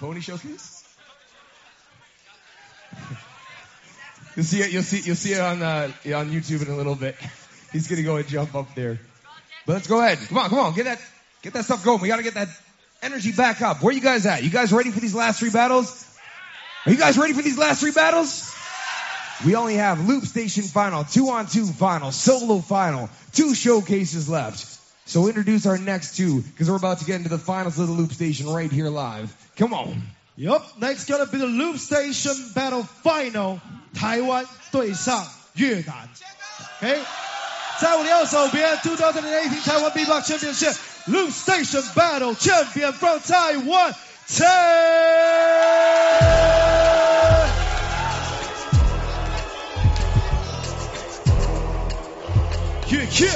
Pony showcase? You'll see it on YouTube in a little bit. He's gonna go and jump up there. But let's go ahead. Come on, get that stuff going. We gotta get that energy back up. Where you guys at? You guys ready for these last 3 battles? Are you guys ready for these last 3 battles? We only have Loop Station Final, 2-on-2 Final, Solo Final, 2 showcases left. So introduce our next 2, because we're about to get into the finals of the Loop Station right here live. Come on. Yup, next gonna be the Loop Station Battle Final, 台湾对上越南。Okay? 在我的右手边 2018 Taiwan Beatbox Championship Loop Station Battle Champion from Taiwan, Yeah.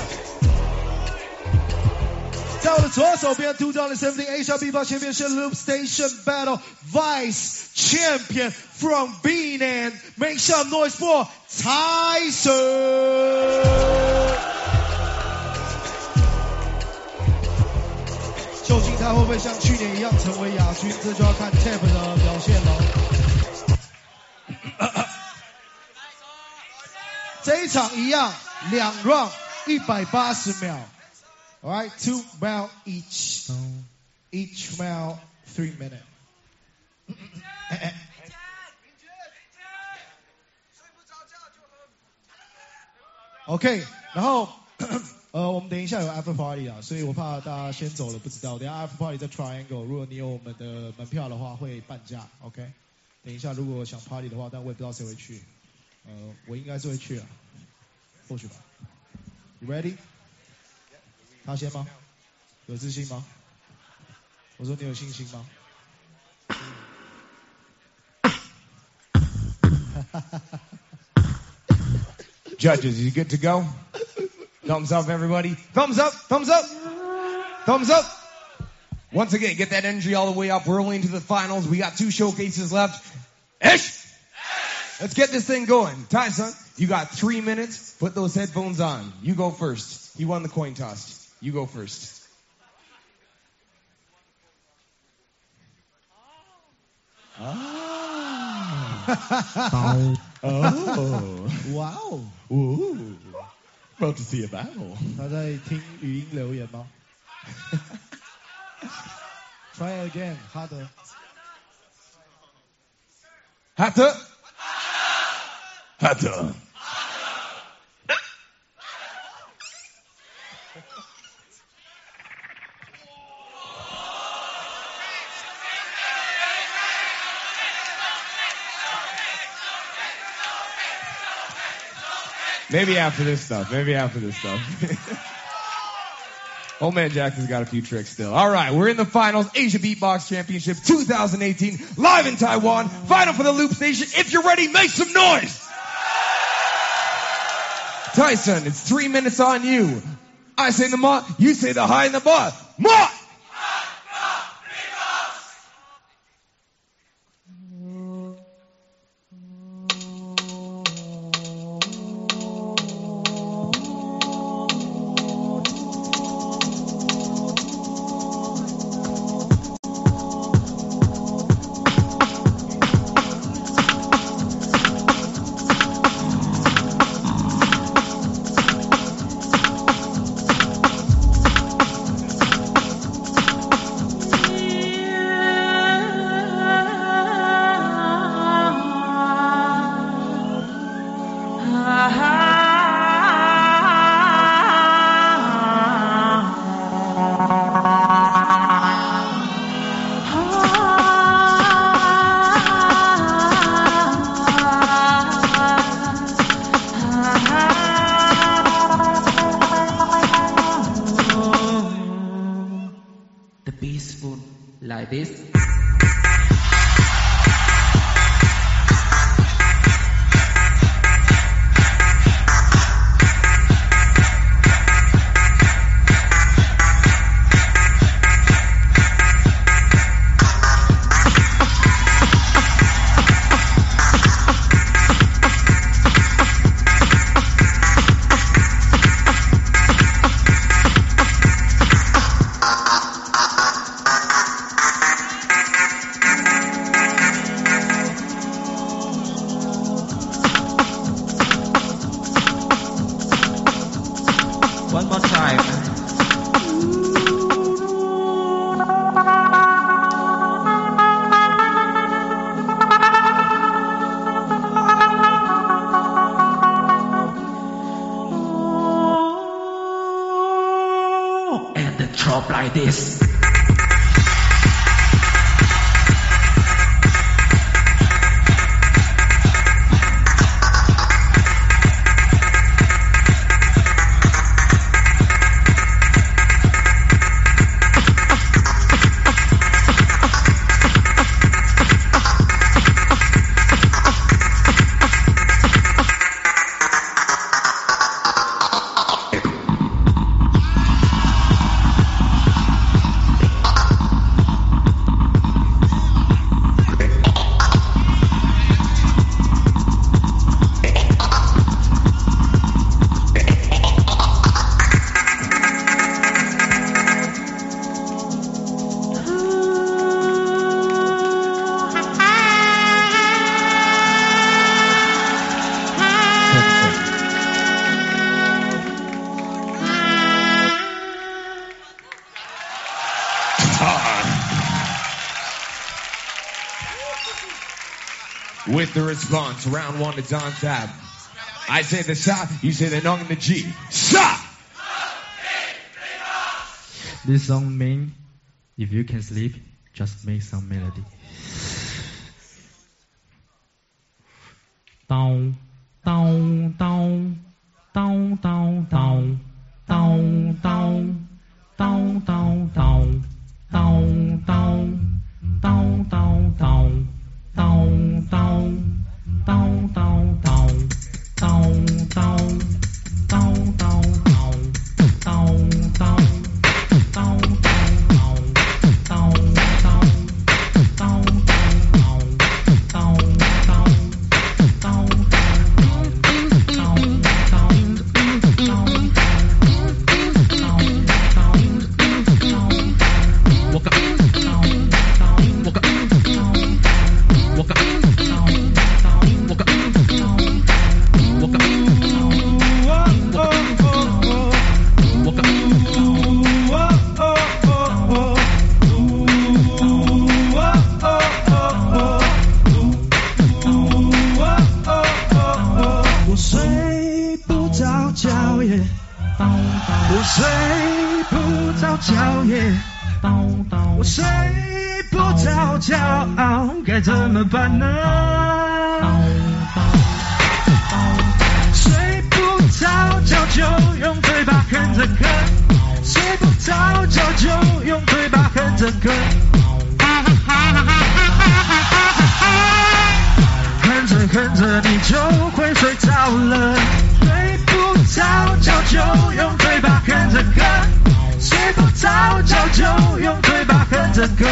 在我的左手边 2017 Asia Beatbox Championship Loop Station Battle Vice Champion from Benin. Make some noise for Tyson. 究竟他会不会像去年一样成为亚军，这就要看 Tap 的表现了。这一场一样，2 round 180秒。All right, 2 round each. Each round 3 minutes. OK, 然后我们等一下有 After Party 啊，所以我怕大家先走了不知道。等一下 After Party 在 Triangle， 如果你有我们的门票的话会半价 ，OK。等一下如果想 Party 的话，但我也不知道谁会去，我应该是会去啊，或许吧。You ready？ 他先吗？有自信吗？我说你有信心吗 ？Judges, you good to go? Thumbs up, everybody. Thumbs up, thumbs up, thumbs up. Once again, get that energy all the way up. We're only into the finals. We got 2 showcases left. Ish! Let's get this thing going. Tyson, you got 3 minutes. Put those headphones on. You go first. You won the coin toss. You go first. Oh. Wow. Ooh. About to see a battle. 他在听语音留言吗？Try again, harder. Hatter. Hatter. Maybe after this stuff. Old man Jackson's got a few tricks still. All right, we're in the finals. Asia Beatbox Championship 2018, live in Taiwan. Final for the Loop Station. If you're ready, make some noise. Tyson, it's 3 minutes on you. I say the ma, you say the high and the ba. Ma! like this. stop like this. With the response, round one to Don Tab. I say the sa, you say the nong and the G. Sa! This song means if you can sleep, just make some melody. Down, down, down, down, down, down, down, down, down, down, down, down, down, down, down, down. Down, down, down, down, down, down, down, down, down, down, down, down, down, 我睡不着觉耶，我睡不着觉，该怎么办呢？睡不着觉就用嘴巴哼着歌，睡不着觉就用嘴巴哼着歌，哼着哼着你就会睡着了。睡不着觉就用嘴巴哼着歌，睡不着觉就用嘴巴哼着歌，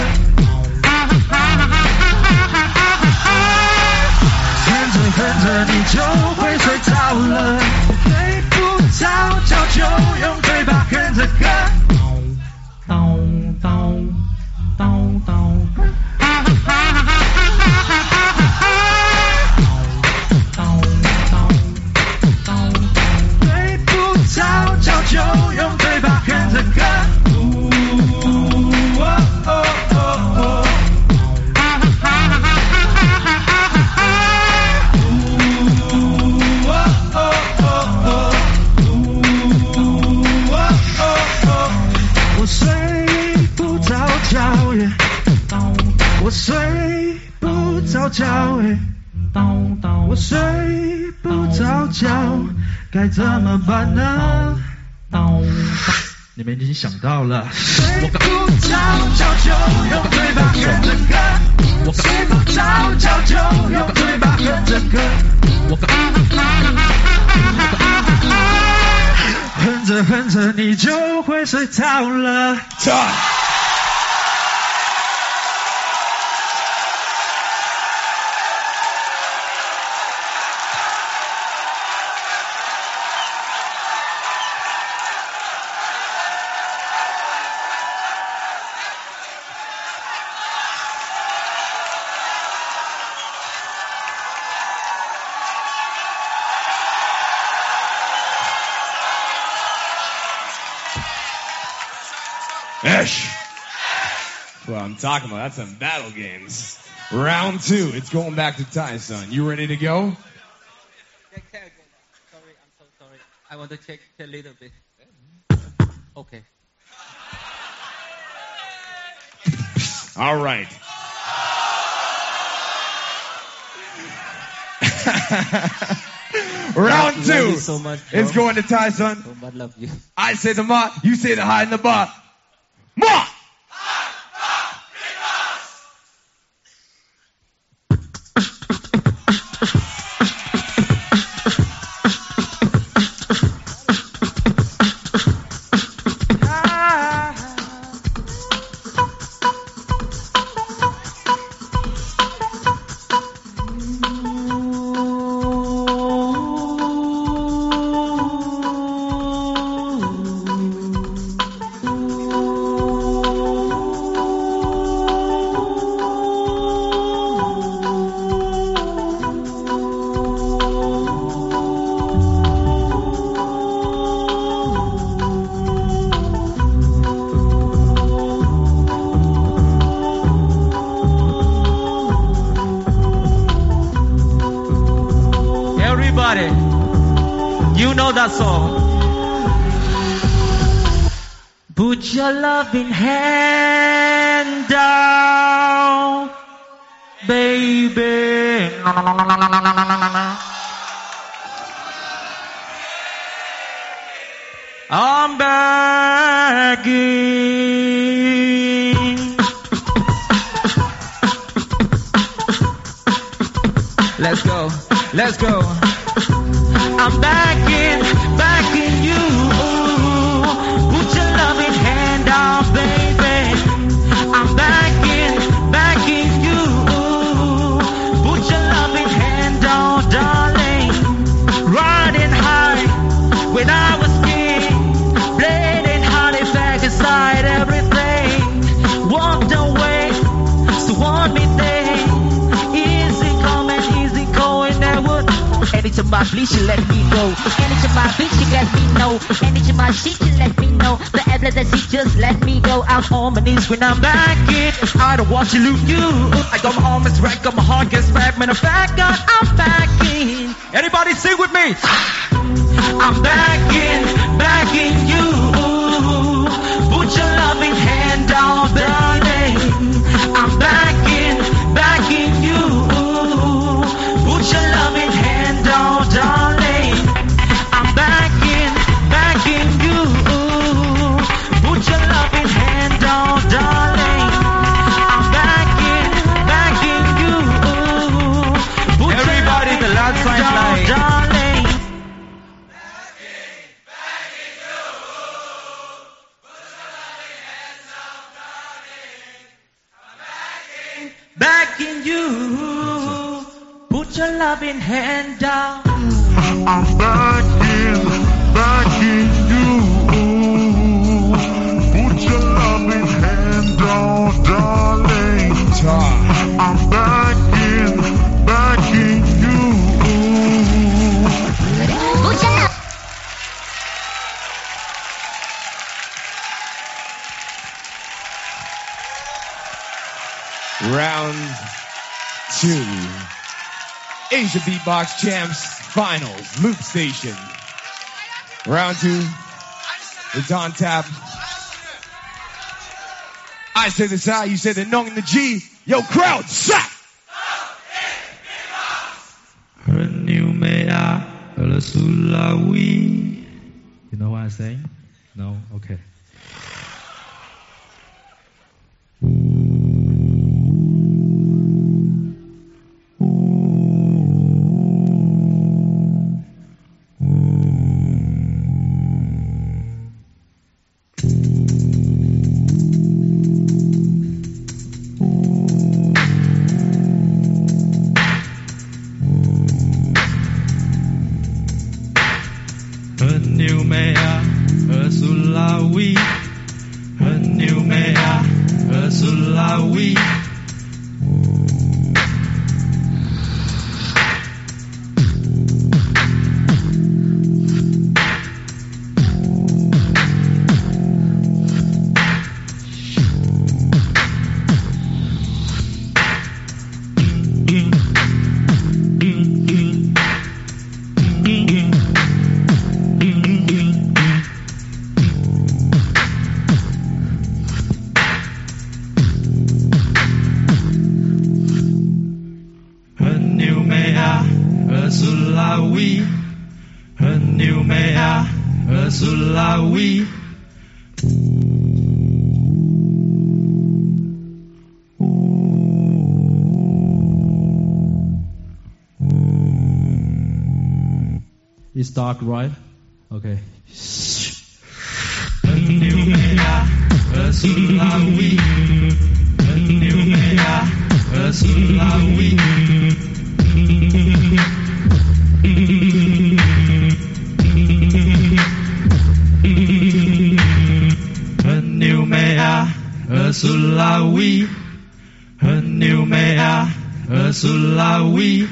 哼着哼着你就会睡着了。睡不着觉就用嘴巴哼着歌。就用嘴巴哼着歌，我睡不着觉耶，我睡不着觉耶，我睡不着觉，该怎么办呢？你们已经想到了。睡不着觉就用嘴巴哼着歌，睡不着觉就用嘴巴哼着歌，哼着哼着你就会睡着了。 Esh. Well, I'm talking about. That's some battle games. Round two. It's going back to Ty, son. You ready to go? Check again. Sorry, I'm so sorry. I want to check a little bit. Okay. All right. Round Love two you so much, bro. is going to Ty, son. So much love you. I say the ma, you say the high in the bar. Ma! Everybody, you know that song. Put your loving hand down, baby. I'm begging. Let's go, let's go. I'm begging you. Put your loving hand out, baby. I'm begging you. Put your loving hand out, darling. Riding high when I was king. Bleeding hard if I could side everything. Walked away, so want me there. Easy coming, easy going, never. Anytime I bleed, she let me go. Anytime I bleed, she let me know. Anytime I cheat, she let me know. The evidence that she just let me go. I'm on my knees when I'm back in. I don't want to lose you. I got my arm is wrecked, got my heart gets back. Matter of fact, God, I'm back in. Anybody sing with me? I'm begging you. Put your loving hand down, baby. I'm begging you. Put your loving hand down, darling. I'm begging you. Put your loving hand down, darling. I'm begging you. Put everybody, your the last hand down, darling. Begging you. Put your loving hand down. I'm begging you. Put your loving hand down, darling. I'm begging you. Put your love. Round two. Asia Beatbox Champs Finals, Loop Station. Round two. It's on tap. I say the side, you say the nong and the G. Yo, crowd, shot! You know what I'm saying? No? Okay. Sulawi. It's dark, right? Okay. Numea Sulawi. Numea Sulawi. Numea Sulawi. Numea Sulawi.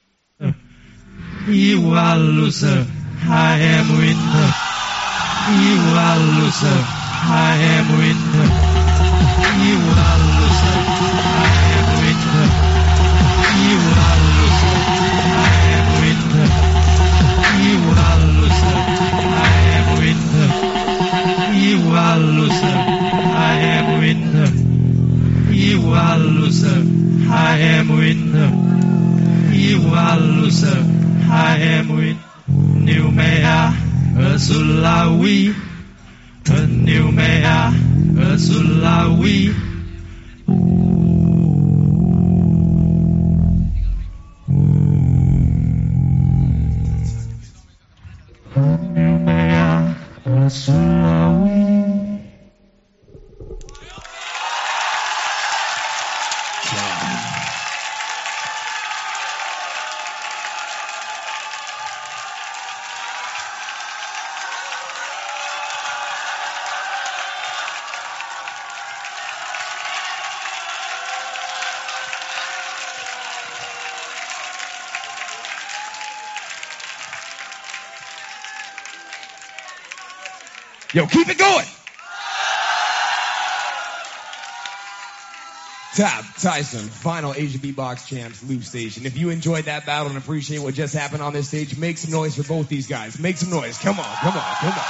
You are loser, I am winner. You are loser, I am winner. You are loser, I am winner. You are loser, I am winner. You are loser, I am winner. You are loser, I am winner. You are loser, I am winner. You are loser, I am winner. Numea Sulawi. Numea Sulawi. Numea Sulawi. Yo, keep it going. Tab Tyson, final Asian Beatbox Champs Loop Station. If you enjoyed that battle and appreciate what just happened on this stage, make some noise for both these guys. Make some noise. Come on, come on, come on.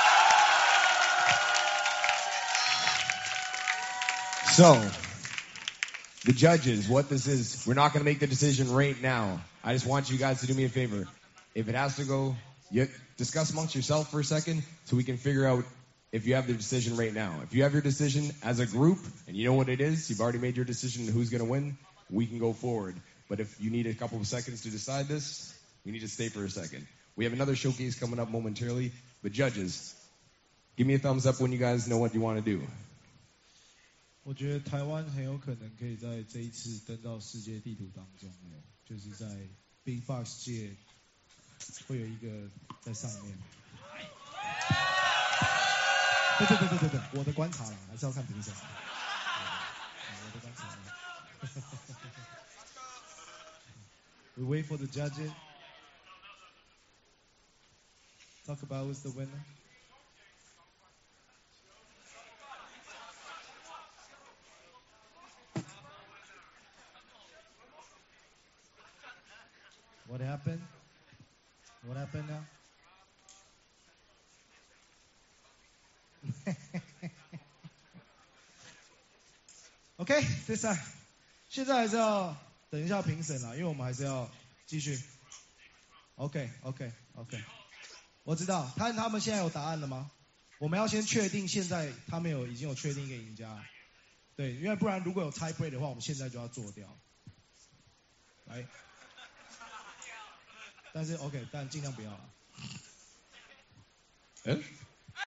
So, the judges, what this is, we're not going to make the decision right now. I just want you guys to do me a favor. If it has to go, you discuss amongst yourself for a second so we can figure out if you have the decision right now. If you have your decision as a group and you know what it is, you've already made your decision who's going to win, we can go forward. But if you need a couple of seconds to decide this, we need to stay for a second. We have another showcase coming up momentarily. But judges, give me a thumbs up when you guys know what you want to do. 我觉得台湾很有可能可以在这一次登到世界地图当中哦，就是在 Big Box 界会有一个在上面。对，我的观察啦，还是要看评审。我的观察啦。We wait for the judges. Talk about who's the winner. What happened? What happened now? OK， 第三，现在还是要等一下评审啦，因为我们还是要继续。OK， 我知道，他们现在有答案了吗？我们要先确定，现在他们已经有确定一个赢家。对，因为不然如果有 tie break 的话，我们现在就要做掉。来，但是 OK， 但尽量不要了。